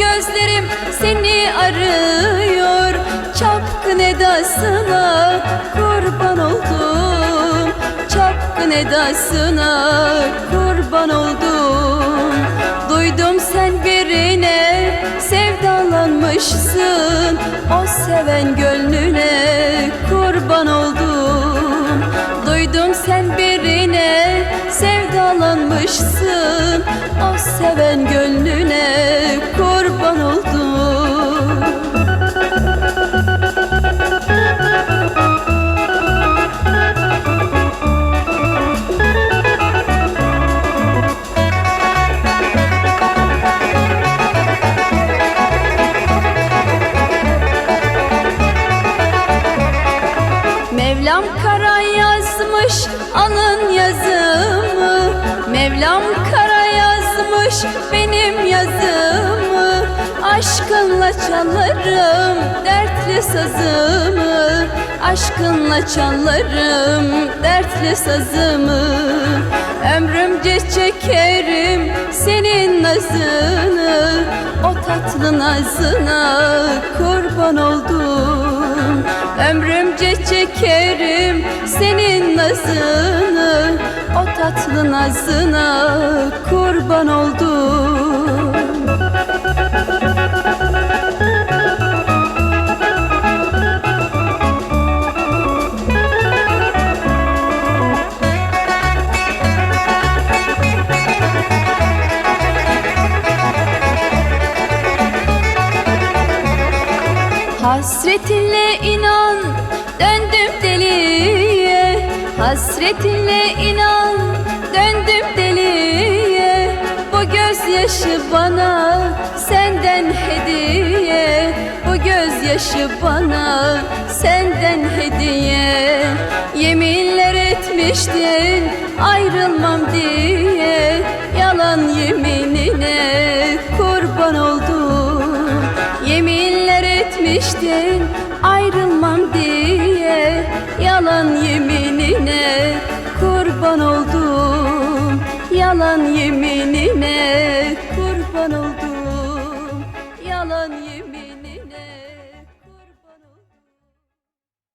gözlerim seni arıyor. Çapkın edasına kurban oldum, çapkın edasına kurban oldum. Duydum sen birine sevdalanmışsın, o seven gönlüne kurban oldum. Duydum sen birine sevdalanmışsın, o seven gönlüne kurban oldum. Mevlam kara yazmış alın yazımı, Mevlam kara yazmış benim yazımı. Aşkınla çalarım dertli sazımı, aşkınla çalarım dertli sazımı. Ömrümce çekerim senin nazını, o tatlı nazına kurban oldum. Ömrümce çekerim senin nazını, o tatlı nazına kurban oldum. Hasretinle inan döndüm deliye, hasretinle inan döndüm deliye. Bu gözyaşı bana senden hediye, bu gözyaşı bana senden hediye. Yeminler etmiştin ayrılmam diye, yalan yeminine kurban oldum. Yeminler etmiştin ayrılmam diye, yalan yeminine kurban oldum. Yalan yeminine kurban oldum. Yalan yemin